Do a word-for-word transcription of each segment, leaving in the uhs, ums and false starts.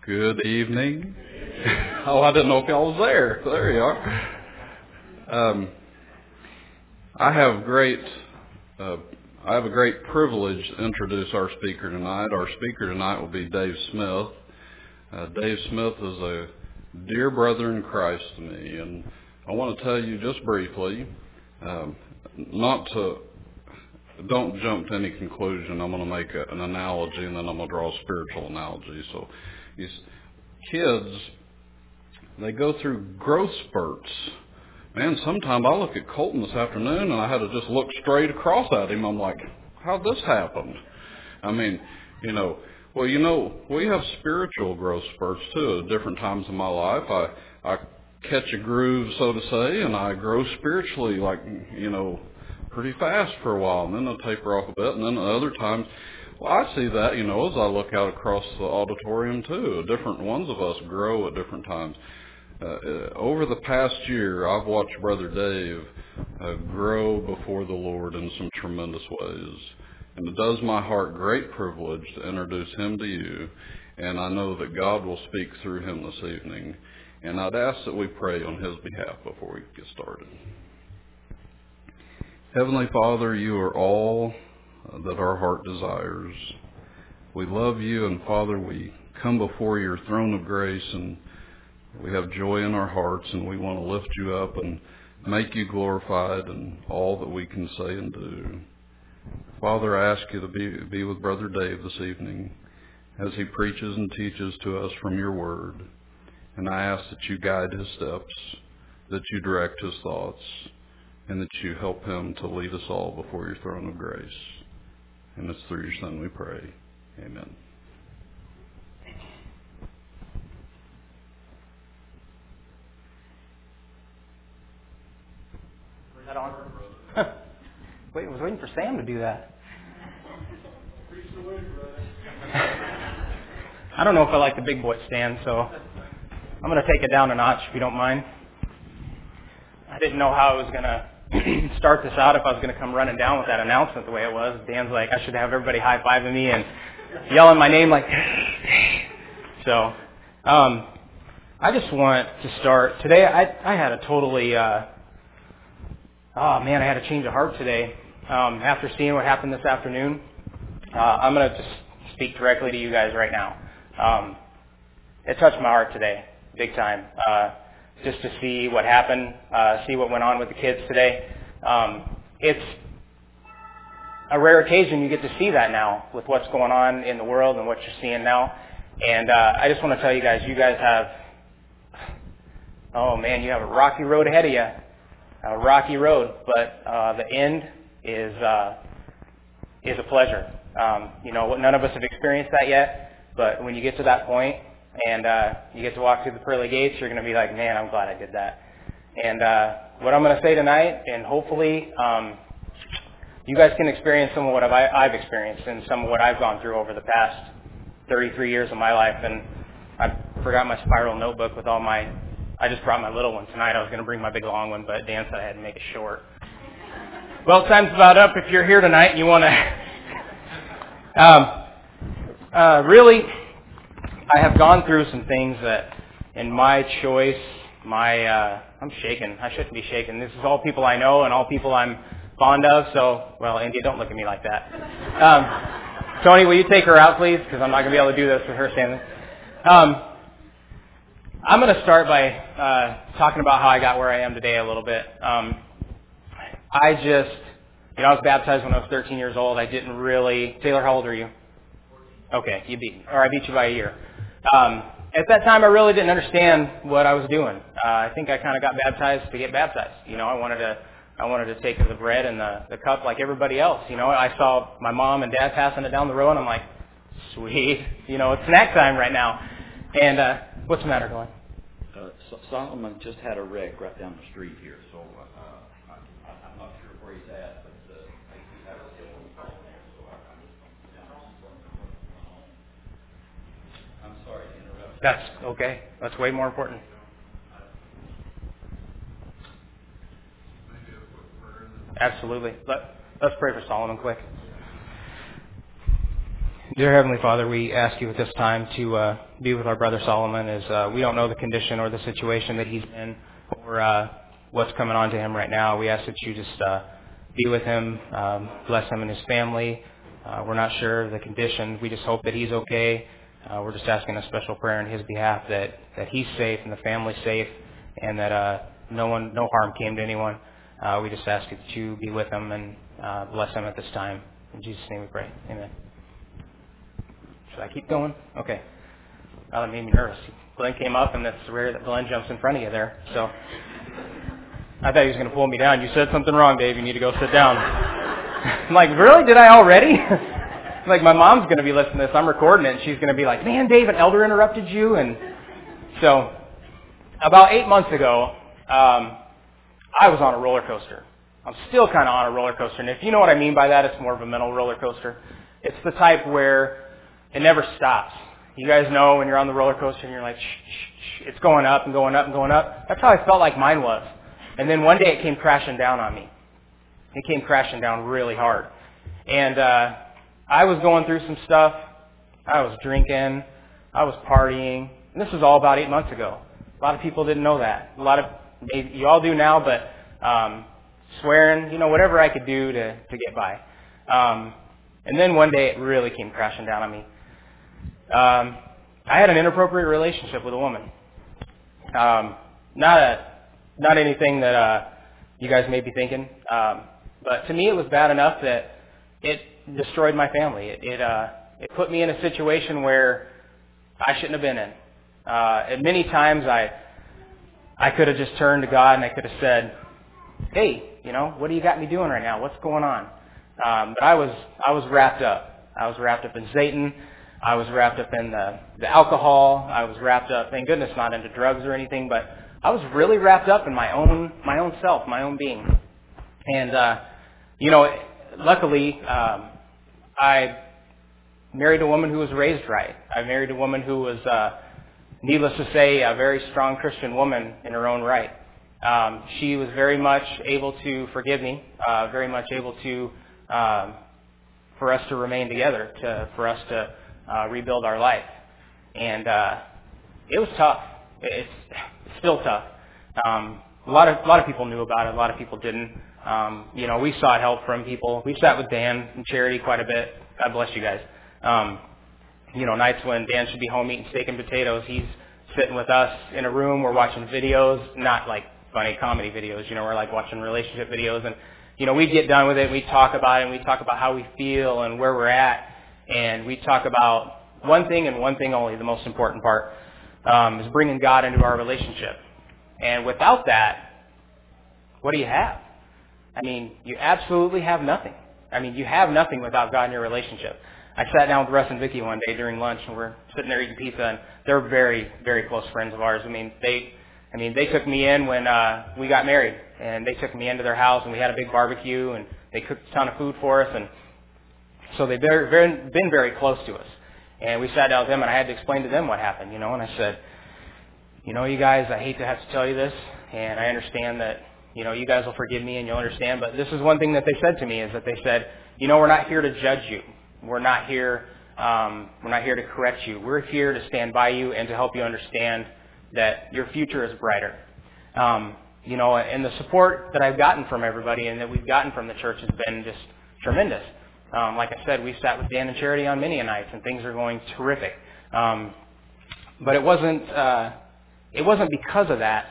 Good evening. Oh, I didn't know if y'all was there. There you are. Um, I have great, uh, I have a great privilege to introduce our speaker tonight. Our speaker tonight will be Dave Smith. Uh, Dave Smith is a dear brother in Christ to me, and I want to tell you just briefly, um, not to, don't jump to any conclusion. I'm going to make a, an analogy, and then I'm going to draw a spiritual analogy. So, these kids, they go through growth spurts. Man, sometimes I look at Colton this afternoon, and I had to just look straight across at him. I'm like, how'd this happen? I mean, you know, well, you know, we have spiritual growth spurts, too, at different times in my life. I, I catch a groove, so to say, and I grow spiritually, like, you know, pretty fast for a while, and then I'll taper off a bit, and then at other times, well, I see that, you know, as I look out across the auditorium, too. Different ones of us grow at different times. Uh, over the past year, I've watched Brother Dave uh, grow before the Lord in some tremendous ways. And it does my heart great privilege to introduce him to you. And I know that God will speak through him this evening. And I'd ask that we pray on his behalf before we get started. Heavenly Father, you are all that our heart desires. We love you, and Father, we come before your throne of grace, and we have joy in our hearts, and we want to lift you up and make you glorified in all that we can say and do. Father, I ask you to be, be with Brother Dave this evening as he preaches and teaches to us from your word. And I ask that you guide his steps, that you direct his thoughts, and that you help him to lead us all before your throne of grace. And it's through your Son we pray. Amen. Was that on? Wait, I was waiting for Sam to do that. I don't know if I like the big boy stand, so I'm going to take it down a notch if you don't mind. I didn't know how I was going to start this out, if I was going to come running down with that announcement the way it was. Dan's like, I should have everybody high-fiving me and yelling my name like, so um, I just want to start. Today I, I had a totally, uh, oh man, I had a change of heart today. Um, after seeing what happened this afternoon, uh, I'm going to just speak directly to you guys right now. Um, it touched my heart today, big time. Uh, just to see what happened, uh, see what went on with the kids today. Um, it's a rare occasion you get to see that now with what's going on in the world and what you're seeing now. And uh, I just want to tell you guys, you guys have, oh man, you have a rocky road ahead of you, a rocky road, but uh, the end is uh, is a pleasure. Um, you know, none of us have experienced that yet, but when you get to that point, and uh, you get to walk through the pearly gates, you're going to be like, man, I'm glad I did that. And uh, what I'm going to say tonight, and hopefully um, you guys can experience some of what I've, I've experienced and some of what I've gone through over the past thirty-three years of my life. And I forgot my spiral notebook with all my, I just brought my little one tonight. I was going to bring my big long one, but Dan said I had to make it short. Well, time's about up if you're here tonight and you want to, um, uh, really, I have gone through some things that in my choice, my, uh, I'm shaking. I shouldn't be shaking. This is all people I know and all people I'm fond of. So, well, India, don't look at me like that. Um, Tony, will you take her out, please? Because I'm not going to be able to do this with her standing. Um, I'm going to start by uh, talking about how I got where I am today a little bit. Um, I just, you know, I was baptized when I was thirteen years old. I didn't really, Taylor, how old are you? Okay, you beat me, or I beat you by a year. Um, at that time, I really didn't understand what I was doing. Uh, I think I kind of got baptized to get baptized. You know, I wanted to, I wanted to take the bread and the, the cup like everybody else. You know, I saw my mom and dad passing it down the road, and I'm like, sweet. You know, it's snack time right now. And uh, what's the matter, Glenn? Uh, so Solomon just had a wreck right down the street here, so uh, I, I'm not sure where he's at, but uh, he had a still on there, so I, I'm, I'm sorry to interrupt. That's okay. That's way more important. Absolutely. Let, let's pray for Solomon quick. Dear Heavenly Father, we ask you at this time to uh, be with our brother Solomon, as uh, we don't know the condition or the situation that he's in, or uh, what's coming on to him right now. We ask that you just uh, be with him, um, bless him and his family. Uh, we're not sure of the condition. We just hope that he's okay. Uh, we're just asking a special prayer on his behalf that, that he's safe and the family's safe, and that uh, no one, no harm came to anyone. Uh, we just ask that you be with him and uh, bless him at this time. In Jesus' name we pray. Amen. Should I keep going? Okay. Oh, that made me nervous. Glenn came up, and that's rare that Glenn jumps in front of you there. So I thought he was going to pull me down. You said something wrong, Dave. You need to go sit down. I'm like, really? Did I already? Like, my mom's going to be listening to this. I'm recording it, and she's going to be like, man, Dave, an elder interrupted you. And so about eight months ago, um, I was on a roller coaster. I'm still kind of on a roller coaster. And if you know what I mean by that, it's more of a mental roller coaster. It's the type where it never stops. You guys know when you're on the roller coaster and you're like, shh, shh, shh, it's going up and going up and going up. That's how I felt like mine was. And then one day it came crashing down on me. It came crashing down really hard. And uh, I was going through some stuff. I was drinking. I was partying. And this was all about eight months ago. A lot of people didn't know that. A lot of, you all do now, but um, swearing, you know, whatever I could do to, to get by. Um, and then one day it really came crashing down on me. Um, I had an inappropriate relationship with a woman. Um, not a, not anything that uh, you guys may be thinking, um, but to me it was bad enough that it destroyed my family. It it, uh, it put me in a situation where I shouldn't have been in. Uh, and many times I I could have just turned to God and I could have said, "Hey, you know, what do you got me doing right now? What's going on?" Um, but I was I was wrapped up. I was wrapped up in Satan. I was wrapped up in the, the alcohol. I was wrapped up, thank goodness, not into drugs or anything, but I was really wrapped up in my own my own self, my own being. And, uh, you know, luckily, um, I married a woman who was raised right. I married a woman who was, uh, needless to say, a very strong Christian woman in her own right. Um, she was very much able to forgive me, uh, very much able to, um, for us to remain together, to for us to Uh, rebuild our life. And uh, it was tough. It's, it's still tough. Um, a lot of a lot of people knew about it. A lot of people didn't. Um, you know, we sought help from people. We sat with Dan and Charity quite a bit. God bless you guys. Um, you know, nights when Dan should be home eating steak and potatoes, he's sitting with us in a room. We're watching videos, not like funny comedy videos. You know, we're like watching relationship videos. And you know, we get done with it. We talk about it, and we talk about how we feel and where we're at. And we talk about one thing and one thing only, the most important part, um, is bringing God into our relationship. And without that, what do you have? I mean, you absolutely have nothing. I mean, you have nothing without God in your relationship. I sat down with Russ and Vicky one day during lunch, and we're sitting there eating pizza, and they're very, very close friends of ours. I mean, they, I mean, they took me in when uh, we got married, and they took me into their house, and we had a big barbecue, and they cooked a ton of food for us, and so they've very, very, been very close to us. And we sat down with them, and I had to explain to them what happened, you know, and I said, you know, you guys, I hate to have to tell you this, and I understand that, you know, you guys will forgive me and you'll understand, but this is one thing that they said to me, is that they said, you know, we're not here to judge you. We're not here, um, we're not here to correct you. We're here to stand by you and to help you understand that your future is brighter. Um, you know, and the support that I've gotten from everybody and that we've gotten from the church has been just tremendous. Um, like I said, we sat with Dan and Charity on many a nights, and things are going terrific. Um, but it wasn't uh, it wasn't because of that.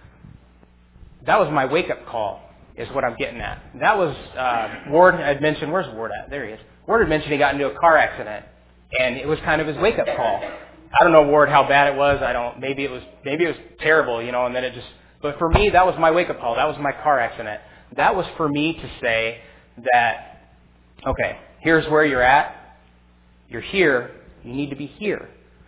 That was my wake-up call, is what I'm getting at. That was uh, Ward had mentioned. Where's Ward at? There he is. Ward had mentioned he got into a car accident, and it was kind of his wake-up call. I don't know, Ward, how bad it was. I don't. Maybe it was. Maybe it was terrible, you know. And then it just. But for me, that was my wake-up call. That was my car accident. That was for me to say that. Okay, here's where you're at. You're here. You need to be here.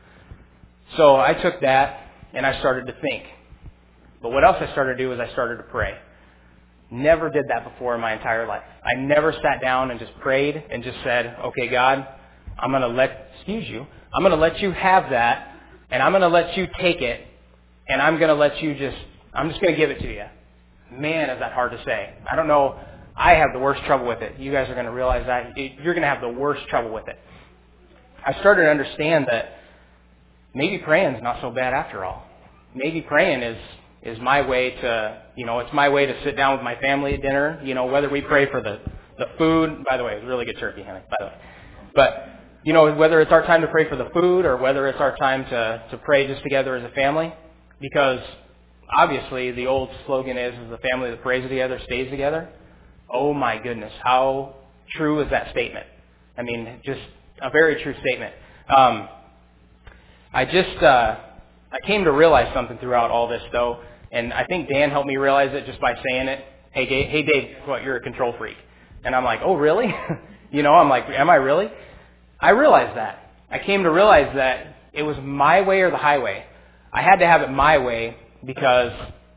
So I took that and I started to think. But what else I started to do is I started to pray. Never did that before in my entire life. I never sat down and just prayed and just said, okay, God, I'm going to let, excuse you, I'm going to let you have that, and I'm going to let you take it, and I'm going to let you just, I'm just going to give it to you. Man, is that hard to say. I don't know. I have the worst trouble with it. You guys are going to realize that. You're going to have the worst trouble with it. I started to understand that maybe praying is not so bad after all. Maybe praying is is my way to, you know, it's my way to sit down with my family at dinner. You know, whether we pray for the, the food. By the way, it's really good turkey, honey, by the way. But, you know, whether it's our time to pray for the food or whether it's our time to, to pray just together as a family. Because obviously the old slogan is, is the family that prays together stays together. Oh my goodness, how true is that statement? I mean, just a very true statement. Um, I just, uh, I came to realize something throughout all this, though, and I think Dan helped me realize it just by saying it. Hey, Dave, hey, Dave, what, you're a control freak. And I'm like, oh, really? you know, I'm like, am I really? I realized that. I came to realize that it was my way or the highway. I had to have it my way because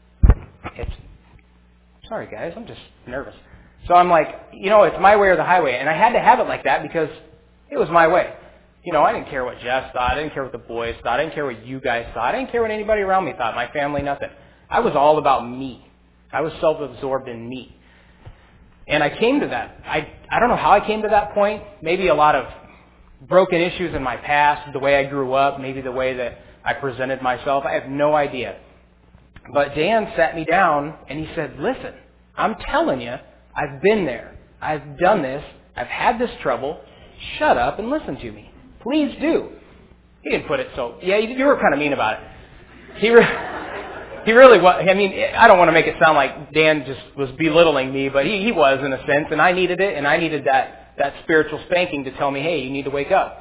it's, sorry, guys, I'm just nervous. So I'm like, you know, it's my way or the highway. And I had to have it like that because it was my way. You know, I didn't care what Jess thought. I didn't care what the boys thought. I didn't care what you guys thought. I didn't care what anybody around me thought. My family, nothing. I was all about me. I was self-absorbed in me. And I came to that. I, I don't know how I came to that point. Maybe a lot of broken issues in my past, the way I grew up, maybe the way that I presented myself. I have no idea. But Dan sat me down and he said, listen, I'm telling you, I've been there. I've done this. I've had this trouble. Shut up and listen to me. Please do. He didn't put it so, yeah, you were kind of mean about it. He, re- he really was. I mean, I don't want to make it sound like Dan just was belittling me, but he, he was in a sense, and I needed it, and I needed that, that spiritual spanking to tell me, hey, you need to wake up.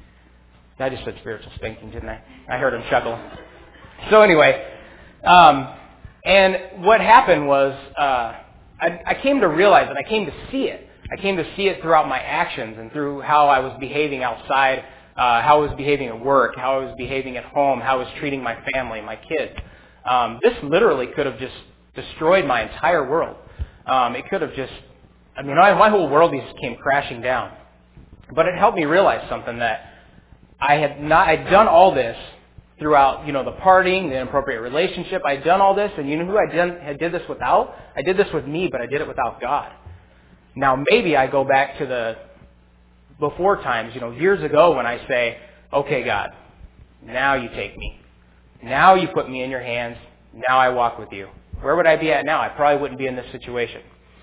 I just said spiritual spanking, didn't I? I heard him chuckle. So anyway, um, and what happened was uh, I, I came to realize it. I came to see it. I came to see it throughout my actions and through how I was behaving outside, uh, how I was behaving at work, how I was behaving at home, how I was treating my family, my kids. Um, this literally could have just destroyed my entire world. Um, it could have just, I mean, my, my whole world just came crashing down. But it helped me realize something, that I had not, I'd done all this throughout, you know, the partying, the inappropriate relationship. I'd done all this, and you know who I did, I did this without? I did this with me, but I did it without God. Now, maybe I go back to the before times, you know, years ago when I say, okay, God, now you take me. Now you put me in your hands. Now I walk with you. Where would I be at now? I probably wouldn't be in this situation.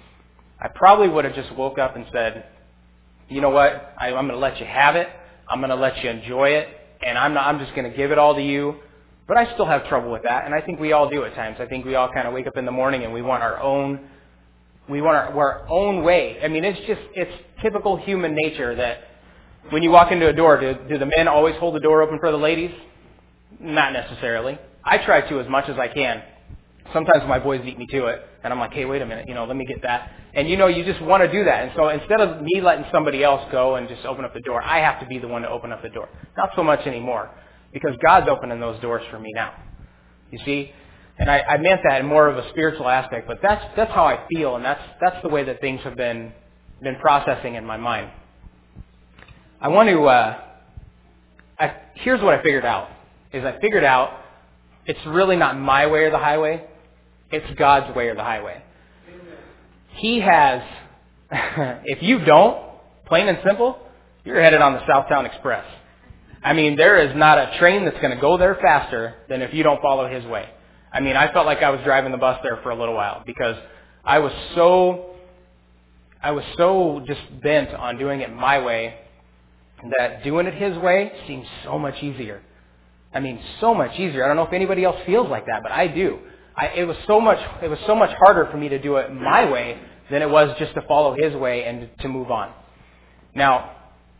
I probably would have just woke up and said, you know what, I, I'm going to let you have it. I'm going to let you enjoy it. And I'm, not, I'm just going to give it all to you. But I still have trouble with that. And I think we all do at times. I think we all kind of wake up in the morning and we want our own We want our, our own way. I mean, it's just, it's typical human nature that when you walk into a door, do, do the men always hold the door open for the ladies? Not necessarily. I try to as much as I can. Sometimes my boys beat me to it, and I'm like, hey, wait a minute, you know, let me get that. And, you know, you just want to do that. And so instead of me letting somebody else go and just open up the door, I have to be the one to open up the door. Not so much anymore, because God's opening those doors for me now. You see? And I, I meant that in more of a spiritual aspect, but that's that's how I feel, and that's that's the way that things have been been processing in my mind. I want to. Uh, I, here's what I figured out: is I figured out it's really not my way or the highway; it's God's way or the highway. He has. If you don't, plain and simple, you're headed on the Southtown Express. I mean, there is not a train that's going to go there faster than if you don't follow His way. I mean, I felt like I was driving the bus there for a little while because I was so, I was so just bent on doing it my way that doing it His way seems so much easier. I mean, so much easier. I don't know if anybody else feels like that, but I do. I, it was so much, it was so much harder for me to do it my way than it was just to follow His way and to move on. Now,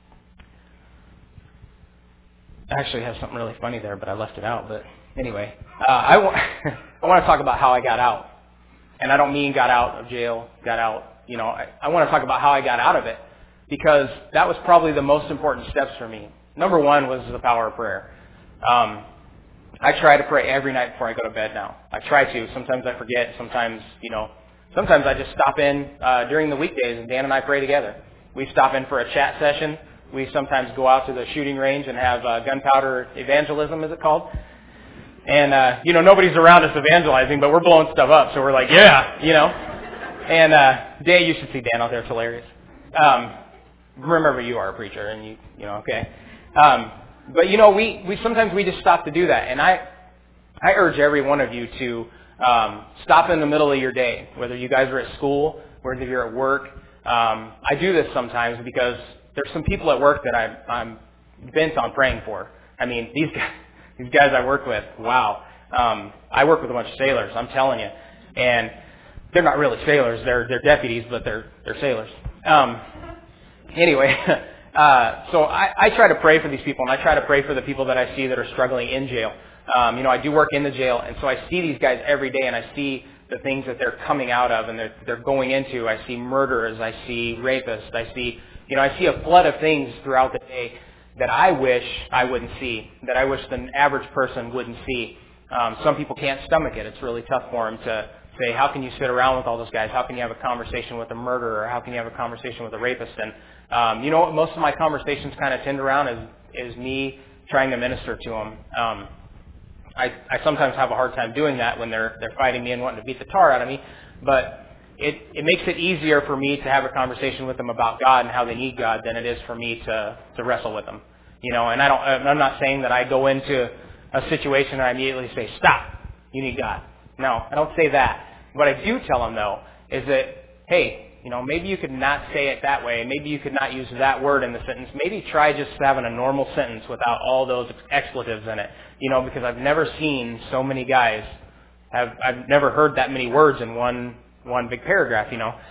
I actually have something really funny there, but I left it out. But anyway, uh, I, w- I want to talk about how I got out. And I don't mean got out of jail, got out, you know, I, I want to talk about how I got out of it, because that was probably the most important steps for me. Number one was the power of prayer. Um, I try to pray every night before I go to bed now. I try to. Sometimes I forget. Sometimes, you know, sometimes I just stop in uh, during the weekdays and Dan and I pray together. We stop in for a chat session. We sometimes go out to the shooting range and have uh, gunpowder evangelism, is it called? And, uh, you know, nobody's around us evangelizing, but we're blowing stuff up. So we're like, yeah, you know. And uh, Dan, you should see Dan out there. It's hilarious. Um, remember, you are a preacher, and you, you know, okay. Um, but you know, we, we sometimes we just stop to do that, and I I urge every one of you to um, stop in the middle of your day, whether you guys are at school, whether you're at work. Um, I do this sometimes because there's some people at work that I, I'm bent on praying for. I mean, these guys, these guys I work with, wow. Um, I work with a bunch of sailors, I'm telling you, and they're not really sailors. They're they're deputies, but they're they're sailors. Um, anyway, uh, so I, I try to pray for these people, and I try to pray for the people that I see that are struggling in jail. Um, you know, I do work in the jail, and so I see these guys every day, and I see the things that they're coming out of and they're they're going into. I see murderers, I see rapists, I see you know I see a flood of things throughout the day that I wish I wouldn't see, that I wish the average person wouldn't see. Um, some people can't stomach it. It's really tough for them to say, how can you sit around with all those guys? How can you have a conversation with a murderer? How can you have a conversation with a rapist? And um, you know what most of my conversations kind of tend around is, is me trying to minister to them. Um, I, I sometimes have a hard time doing that when they're they're fighting me and wanting to beat the tar out of me, but it, it makes it easier for me to have a conversation with them about God and how they need God than it is for me to, to wrestle with them. You know, and I don't, I'm not saying that I go into a situation and I immediately say, stop, you need God. No, I don't say that. What I do tell them, though, is that, hey, you know, maybe you could not say it that way. Maybe you could not use that word in the sentence. Maybe try just having a normal sentence without all those expletives in it. You know, because I've never seen so many guys have, I've never heard that many words in one, one big paragraph, you know.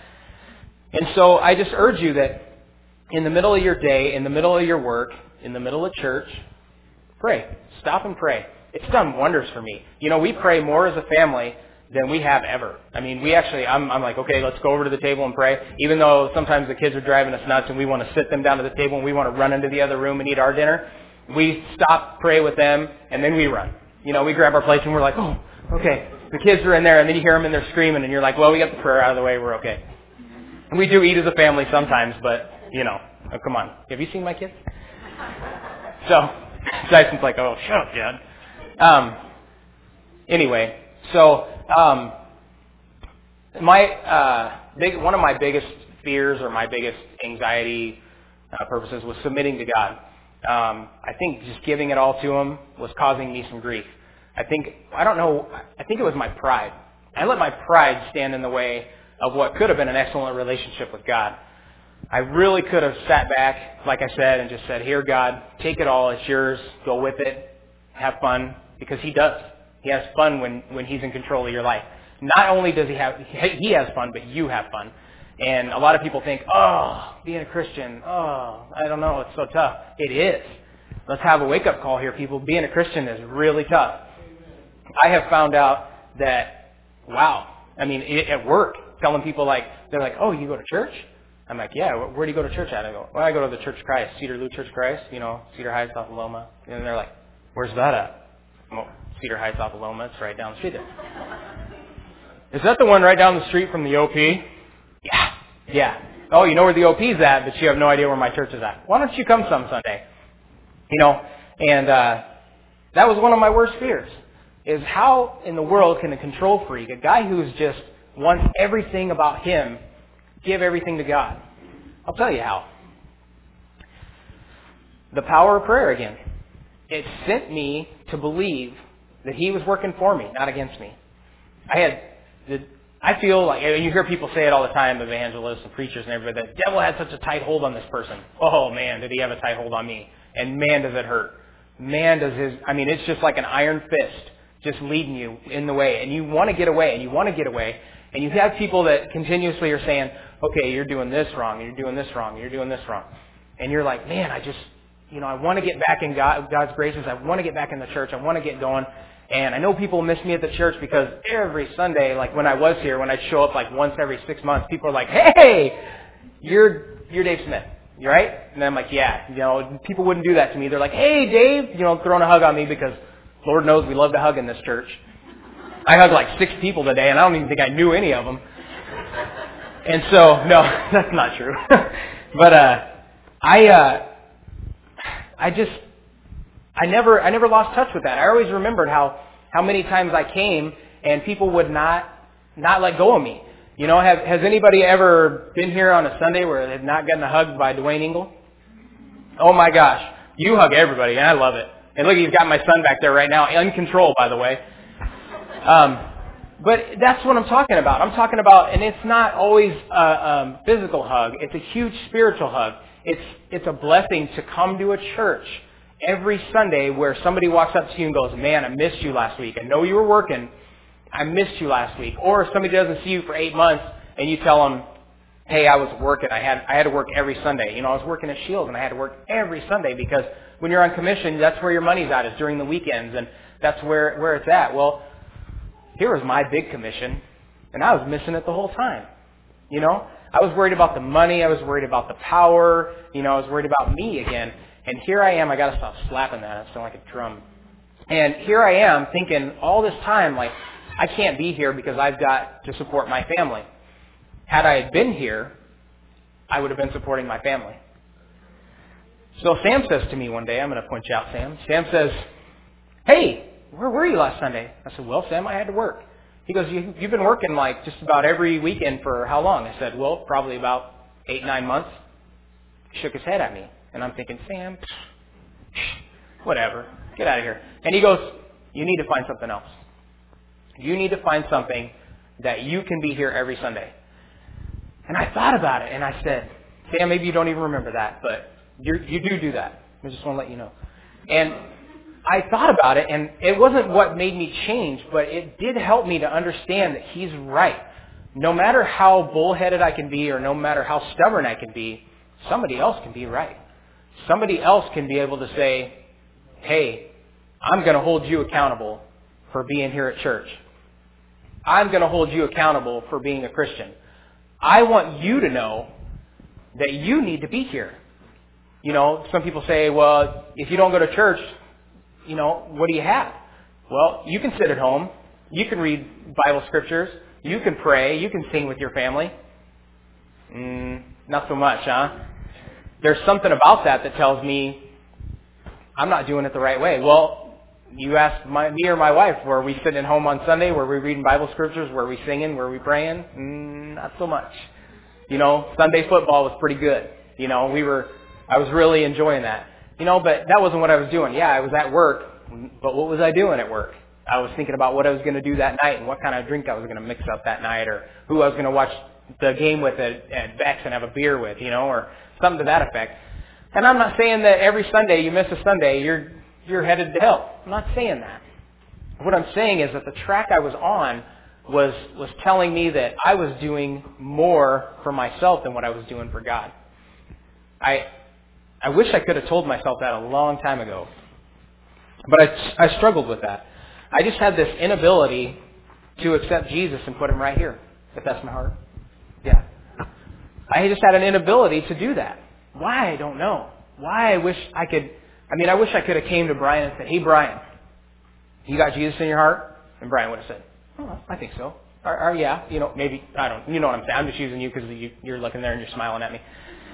And so I just urge you that in the middle of your day, in the middle of your work, in the middle of church, pray. Stop and pray. It's done wonders for me. You know, we pray more as a family than we have ever. I mean, we actually, I'm, I'm like, okay, let's go over to the table and pray. Even though sometimes the kids are driving us nuts and we want to sit them down to the table and we want to run into the other room and eat our dinner, we stop, pray with them, and then we run. You know, we grab our plates and we're like, oh, okay. The kids are in there, and then you hear them and they're screaming, and you're like, well, we got the prayer out of the way, we're okay. And we do eat as a family sometimes, but, you know, oh, come on. Have you seen my kids? So, Dyson's like, oh, shut up, Dad. Um, anyway, so um, my uh, big one of my biggest fears or my biggest anxiety uh, purposes was submitting to God. Um, I think just giving it all to Him was causing me some grief. I think I don't know. I think it was my pride. I let my pride stand in the way of what could have been an excellent relationship with God. I really could have sat back, like I said, and just said, here, God, take it all. It's yours. Go with it. Have fun. Because He does. He has fun when, when He's in control of your life. Not only does He have, He has fun, but you have fun. And a lot of people think, oh, being a Christian, oh, I don't know, it's so tough. It is. Let's have a wake-up call here, people. Being a Christian is really tough. I have found out that, wow, I mean, at work, telling people like, they're like, oh, you go to church? I'm like, yeah, where do you go to church at? I go, well, I go to the Church of Christ, Cedar Lou Church of Christ, you know, Cedar Heights off of Loma. And they're like, where's that at? Well, Cedar Heights off of Loma, it's right down the street there. Is that the one right down the street from the O P? Yeah, yeah. Oh, you know where the O P's at, but you have no idea where my church is at. Why don't you come some Sunday? You know, and uh, that was one of my worst fears, is how in the world can a control freak, a guy who's just wants everything about him, give everything to God? I'll tell you how. The power of prayer again. It sent me to believe that He was working for me, not against me. I had, the, I feel like, you hear people say it all the time, evangelists and preachers and everybody, that the devil had such a tight hold on this person. Oh man, did he have a tight hold on me. And man, does it hurt. Man, does his, I mean, it's just like an iron fist just leading you in the way. And you want to get away, and you want to get away. And you have people that continuously are saying, okay, you're doing this wrong, and you're doing this wrong, and you're doing this wrong. And you're like, man, I just, you know, I want to get back in God, God's graces. I want to get back in the church. I want to get going. And I know people miss me at the church because every Sunday, like when I was here, when I'd show up like once every six months, people are like, hey, you're you're Dave Smith, you right? And then I'm like, yeah. You know, people wouldn't do that to me. They're like, hey, Dave, you know, throwing a hug on me because Lord knows we love to hug in this church. I hugged like six people today, and I don't even think I knew any of them. And so, no, that's not true. But uh, I, uh, I just, I never, I never lost touch with that. I always remembered how, how many times I came and people would not, not let go of me. You know, have, has anybody ever been here on a Sunday where they've not gotten a hug by Dwayne Ingle? Oh my gosh. You hug everybody, and I love it. And look, you've got my son back there right now, uncontrolled, by the way. Um, but that's what I'm talking about. I'm talking about, and it's not always a um, physical hug. It's a huge spiritual hug. It's it's a blessing to come to a church every Sunday where somebody walks up to you and goes, man, I missed you last week. I know you were working. I missed you last week. Or if somebody doesn't see you for eight months and you tell them, hey, I was working. I had I had to work every Sunday. You know, I was working at Shields and I had to work every Sunday because when you're on commission, that's where your money's at, is during the weekends, and that's where where it's at. Well, here was my big commission, and I was missing it the whole time. You know, I was worried about the money. I was worried about the power. You know, I was worried about me again. And here I am. I got to stop slapping that. I sound like a drum. And here I am thinking all this time, like, I can't be here because I've got to support my family. Had I been here, I would have been supporting my family. So Sam says to me one day, I'm going to point you out, Sam. Sam says, hey, where were you last Sunday? I said, well, Sam, I had to work. He goes, you, you've been working like just about every weekend for how long? I said, well, probably about eight, nine months. He shook his head at me. And I'm thinking, Sam, whatever, get out of here. And he goes, you need to find something else. You need to find something that you can be here every Sunday. And I thought about it, and I said, Sam, maybe you don't even remember that, but you you do do that. I just want to let you know. And I thought about it, and it wasn't what made me change, but it did help me to understand that he's right. No matter how bullheaded I can be or no matter how stubborn I can be, somebody else can be right. Somebody else can be able to say, hey, I'm going to hold you accountable for being here at church. I'm going to hold you accountable for being a Christian. I want you to know that you need to be here. You know, some people say, well, if you don't go to church, you know, what do you have? Well, you can sit at home. You can read Bible scriptures. You can pray. You can sing with your family. Mm, not so much, huh? There's something about that that tells me I'm not doing it the right way. Well, you ask my, me or my wife, were we sitting at home on Sunday? Were we reading Bible scriptures? Were we singing? Were we praying? Mm, not so much. You know, Sunday football was pretty good. You know, we were, I was really enjoying that. You know, but that wasn't what I was doing. Yeah, I was at work, but what was I doing at work? I was thinking about what I was going to do that night and what kind of drink I was going to mix up that night, or who I was going to watch the game with at, at Bex and have a beer with, you know, or something to that effect. And I'm not saying that every Sunday you miss a Sunday, you're you're headed to hell. I'm not saying that. What I'm saying is that the track I was on was was telling me that I was doing more for myself than what I was doing for God. I I wish I could have told myself that a long time ago. But I, I struggled with that. I just had this inability to accept Jesus and put him right here, if that's my heart. Yeah. I just had an inability to do that. Why? I don't know. Why I wish I could, I mean, I wish I could have came to Brian and said, hey, Brian, you got Jesus in your heart? And Brian would have said, oh, I think so. Or, or yeah, you know, maybe, I don't, you know what I'm saying. I'm just using you because you, you're looking there and you're smiling at me.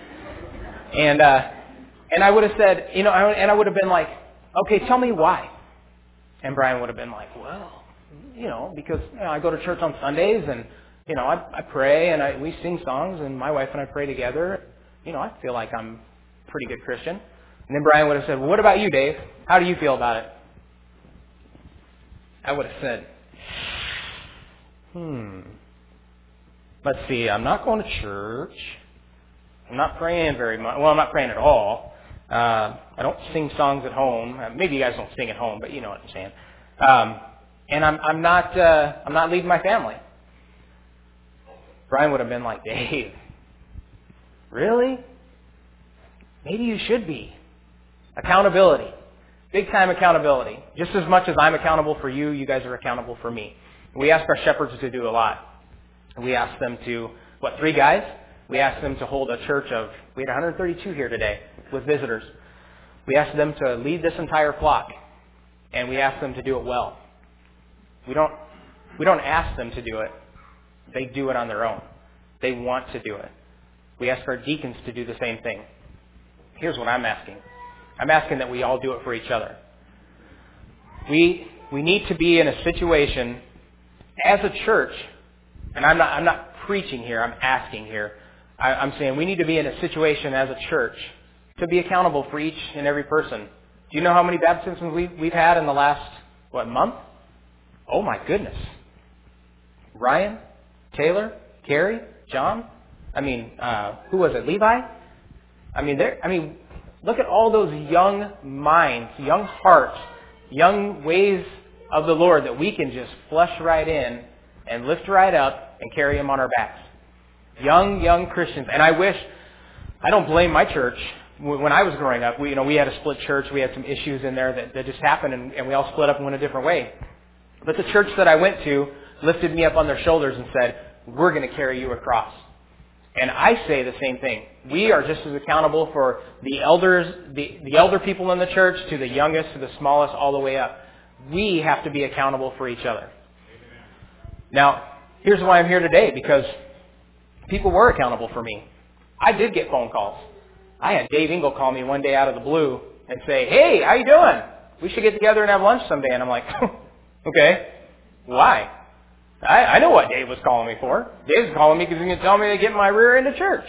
And, uh, and I would have said, you know, and I would have been like, okay, tell me why. And Brian would have been like, well, you know, because you know, I go to church on Sundays and, you know, I, I pray and I, we sing songs and my wife and I pray together. You know, I feel like I'm a pretty good Christian. And then Brian would have said, well, what about you, Dave? How do you feel about it? I would have said, hmm, let's see, I'm not going to church. I'm not praying very much. Well, I'm not praying at all. Uh, I don't sing songs at home. Uh, maybe you guys don't sing at home, but you know what I'm saying. Um, and I'm, I'm not, uh, I'm not leading my family. Brian would have been like, Dave, really? Maybe you should be. Accountability. Big time accountability. Just as much as I'm accountable for you, you guys are accountable for me. We ask our shepherds to do a lot. We ask them to, what, three guys? We asked them to hold a church of, we had one hundred thirty-two here today with visitors. We asked them to lead this entire flock, and we asked them to do it well. We don't, we don't ask them to do it. They do it on their own. They want to do it. We ask our deacons to do the same thing. Here's what I'm asking. I'm asking that we all do it for each other. We, we need to be in a situation as a church, and I'm not, I'm not preaching here, I'm asking here. I, I'm saying we need to be in a situation as a church to be accountable for each and every person. Do you know how many baptisms we, we've had in the last, what, month? Oh my goodness. Ryan, Taylor, Carrie, John. I mean, uh, who was it? Levi? I mean, there. I mean, look at all those young minds, young hearts, young ways of the Lord that we can just flush right in and lift right up and carry them on our backs. Young, young Christians. And I wish, I don't blame my church. When I was growing up, we, you know, we had a split church. We had some issues in there that, that just happened, and, and we all split up and went a different way. But the church that I went to lifted me up on their shoulders and said, we're going to carry you across. And I say the same thing. We are just as accountable for the elders, the, the elder people in the church, to the youngest, to the smallest, all the way up. We have to be accountable for each other. Now, here's why I'm here today, because people were accountable for me. I did get phone calls. I had Dave Engel call me one day out of the blue and say, hey, how you doing? We should get together and have lunch someday. And I'm like, okay, why? I, I know what Dave was calling me for. Dave's calling me because he's going to tell me to get my rear into church.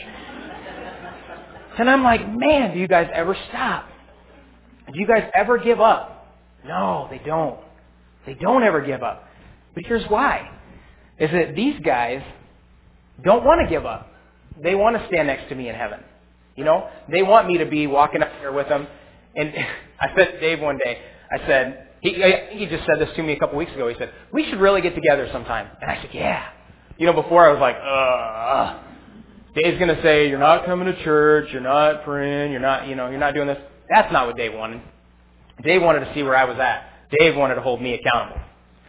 And I'm like, man, do you guys ever stop? Do you guys ever give up? No, they don't. They don't ever give up. But here's why. Is that these guys don't want to give up. They want to stand next to me in heaven. You know, they want me to be walking up here with them. And I said to Dave one day, I said, he, he just said this to me a couple weeks ago. He said, we should really get together sometime. And I said, yeah. You know, before I was like, ugh. Dave's going to say, you're not coming to church, you're not praying, you're not, you know, you're not doing this. That's not what Dave wanted. Dave wanted to see where I was at. Dave wanted to hold me accountable.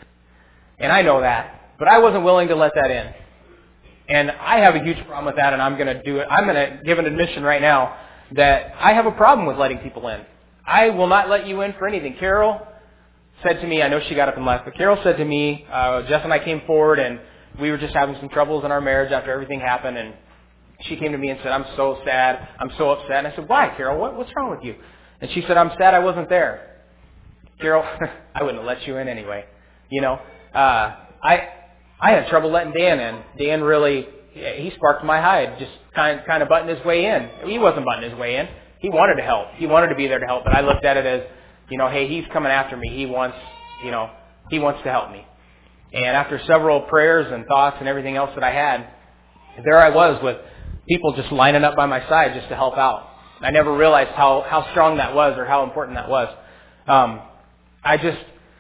And I know that. But I wasn't willing to let that in. And I have a huge problem with that, and I'm going to do it. I'm going to give an admission right now that I have a problem with letting people in. I will not let you in for anything. Carol said to me, I know she got up and left, but Carol said to me, uh, Jeff and I came forward, and we were just having some troubles in our marriage after everything happened, and she came to me and said, I'm so sad. I'm so upset. And I said, why, Carol? What, what's wrong with you? And she said, I'm sad I wasn't there. Carol, I wouldn't have let you in anyway. You know, uh, I... I had trouble letting Dan in. Dan really, he sparked my hide, just kind kind of butting his way in. He wasn't butting his way in. He wanted to help. He wanted to be there to help. But I looked at it as, you know, hey, he's coming after me. He wants, you know, he wants to help me. And after several prayers and thoughts and everything else that I had, there I was with people just lining up by my side just to help out. I never realized how, how strong that was or how important that was. Um, I just,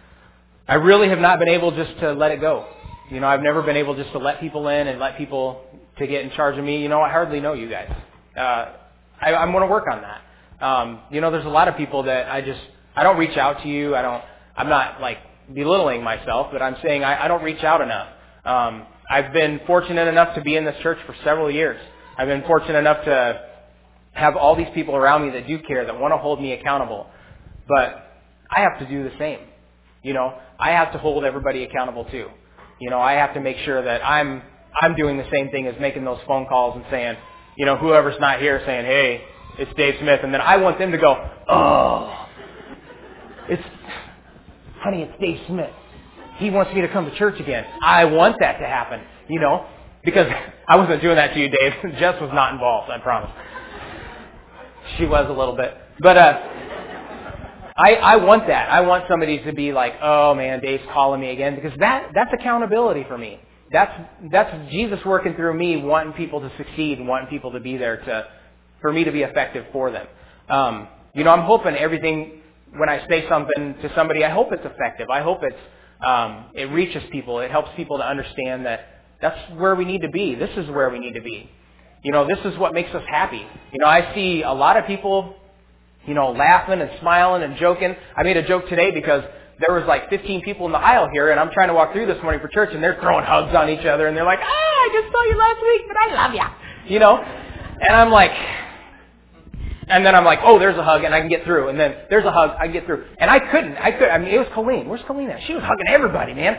I really have not been able just to let it go. You know, I've never been able just to let people in and let people to get in charge of me. You know, I hardly know you guys. Uh, I, I'm going to work on that. Um, you know, there's a lot of people that I just, I don't reach out to you. I don't, I'm not like belittling myself, but I'm saying I, I don't reach out enough. Um, I've been fortunate enough to be in this church for several years. I've been fortunate enough to have all these people around me that do care, that want to hold me accountable. But I have to do the same. You know, I have to hold everybody accountable too. You know, I have to make sure that I'm I'm doing the same thing as making those phone calls and saying, you know, whoever's not here saying, hey, it's Dave Smith. And then I want them to go, oh, it's, honey, it's Dave Smith. He wants me to come to church again. I want that to happen, you know, because I wasn't doing that to you, Dave. Jess was not involved, I promise. She was a little bit. But uh, I, I want that. I want somebody to be like, oh man, Dave's calling me again, because that that's accountability for me. That's that's Jesus working through me, wanting people to succeed and wanting people to be there to for me to be effective for them. Um, you know, I'm hoping everything when I say something to somebody, I hope it's effective. I hope it's um, it reaches people. It helps people to understand that that's where we need to be. This is where we need to be. You know, this is what makes us happy. You know, I see a lot of people, you know, laughing and smiling and joking. I made a joke today because there was like fifteen people in the aisle here, and I'm trying to walk through this morning for church, and they're throwing hugs on each other, and they're like, ah, I just saw you last week, but I love you. You know? And I'm like, and then I'm like, oh, there's a hug, and I can get through. And then there's a hug, I can get through. And I couldn't. I could. I mean, it was Colleen. Where's Colleen at? She was hugging everybody, man.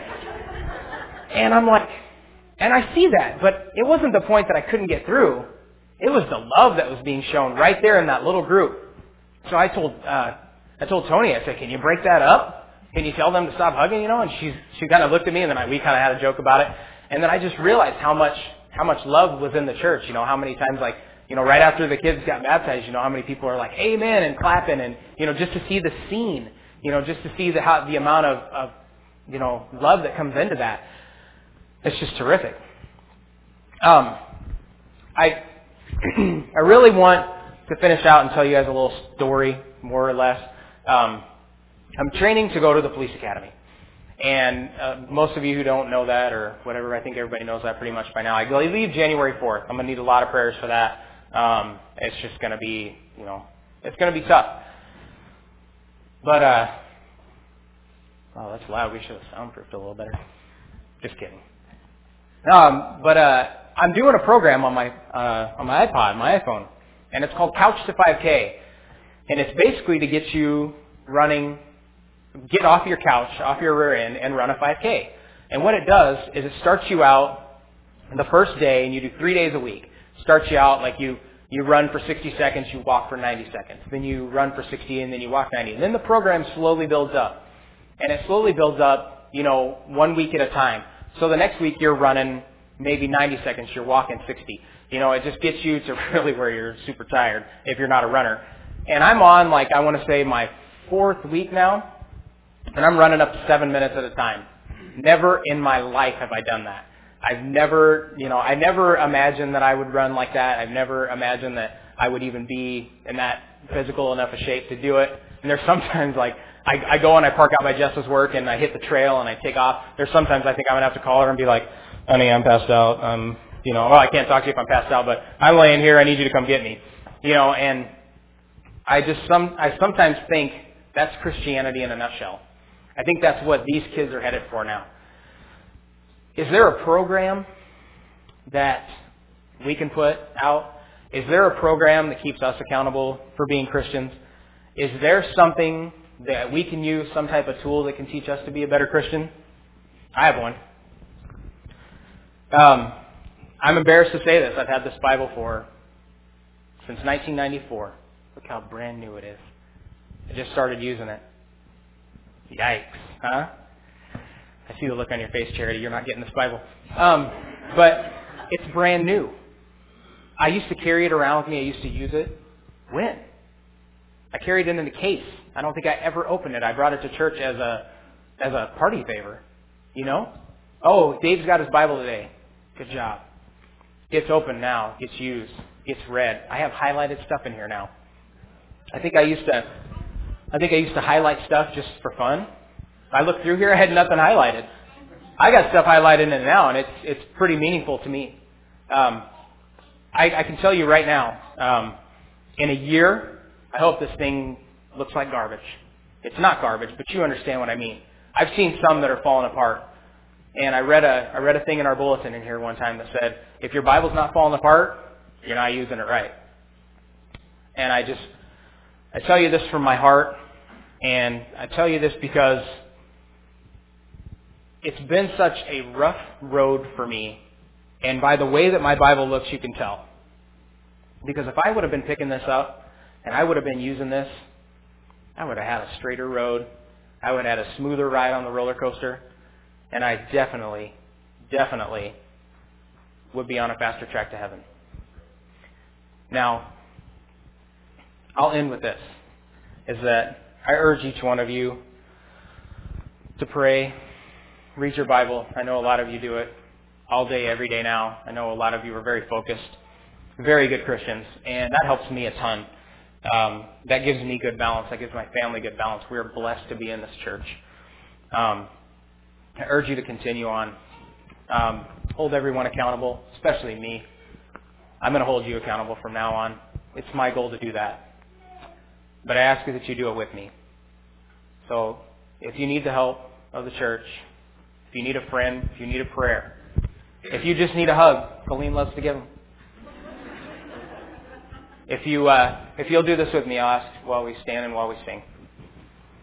And I'm like, and I see that, but it wasn't the point that I couldn't get through. It was the love that was being shown right there in that little group. So I told uh, I told Tony, I said, can you break that up? Can you tell them to stop hugging, you know? And she she kind of looked at me, and then I, we kind of had a joke about it. And then I just realized how much how much love was in the church. You know, how many times, like, You know, right after the kids got baptized, you know, how many people are like, amen, and clapping, and, you know, just to see the scene, you know, just to see the, how, the amount of, of, you know, love that comes into that. It's just terrific. Um, I, I really want to finish out and tell you guys a little story, more or less. Um, I'm training to go to the police academy. And uh, most of you who don't know that or whatever, I think everybody knows that pretty much by now. I leave January fourth. I'm going to need a lot of prayers for that. Um, it's just going to be, you know, it's going to be tough. But, uh, oh, that's loud. We should have soundproofed a little better. Just kidding. Um, but uh, I'm doing a program on my uh, on my iPod, my iPhone, and it's called Couch to five K. And it's basically to get you running, get off your couch, off your rear end, and run a five K. And what it does is it starts you out the first day, and you do three days a week. Starts you out like you, you run for sixty seconds, you walk for ninety seconds. Then you run for sixty, and then you walk ninety. And then the program slowly builds up. And it slowly builds up, you know, one week at a time. So the next week you're running maybe ninety seconds, you're walking sixty. You know, it just gets you to really where you're super tired if you're not a runner. And I'm on, like, I want to say my fourth week now, and I'm running up to seven minutes at a time. Never in my life have I done that. I've never, you know, I never imagined that I would run like that. I've never imagined that I would even be in that physical enough a shape to do it. And there's sometimes, like, I, I go and I park out by Jess's work and I hit the trail and I take off. There's sometimes I think I'm going to have to call her and be like, honey, I'm passed out. Um, you know, well, I can't talk to you if I'm passed out, but I'm laying here. I need you to come get me. You know, and I just some I sometimes think that's Christianity in a nutshell. I think that's what these kids are headed for now. Is there a program that we can put out? Is there a program that keeps us accountable for being Christians? Is there something that we can use, some type of tool that can teach us to be a better Christian? I have one. Um, I'm embarrassed to say this. I've had this Bible for since nineteen ninety-four. Look how brand new it is. I just started using it. Yikes, huh? I see the look on your face, Charity. You're not getting this Bible. Um, but it's brand new. I used to carry it around with me. I used to use it. When? I carried it in the case. I don't think I ever opened it. I brought it to church as a as a party favor. You know? Oh, Dave's got his Bible today. Good job. Gets open now. Gets used. Gets read. I have highlighted stuff in here now. I think I used to I think I used to highlight stuff just for fun. I looked through here, I had nothing highlighted. I got stuff highlighted in it now, and it's it's pretty meaningful to me. Um, I, I can tell you right now, um, in a year, I hope this thing looks like garbage. It's not garbage, but you understand what I mean. I've seen some that are falling apart. And I read a I read a thing in our bulletin in here one time that said, if your Bible's not falling apart, you're not using it right. And I just, I tell you this from my heart, and I tell you this because it's been such a rough road for me. And by the way that my Bible looks, you can tell. Because if I would have been picking this up, and I would have been using this, I would have had a straighter road. I would have had a smoother ride on the roller coaster. And I definitely, definitely would be on a faster track to heaven. Now, I'll end with this, is that I urge each one of you to pray, read your Bible. I know a lot of you do it all day, every day now. I know a lot of you are very focused, very good Christians, and that helps me a ton. Um, that gives me good balance. That gives my family good balance. We are blessed to be in this church. Um, I urge you to continue on. Um, hold everyone accountable, especially me. I'm going to hold you accountable from now on. It's my goal to do that. But I ask you that you do it with me. So if you need the help of the church, if you need a friend, if you need a prayer, if you just need a hug, Colleen loves to give them. If, you, uh, if you'll do this with me, I'll ask while we stand and while we sing.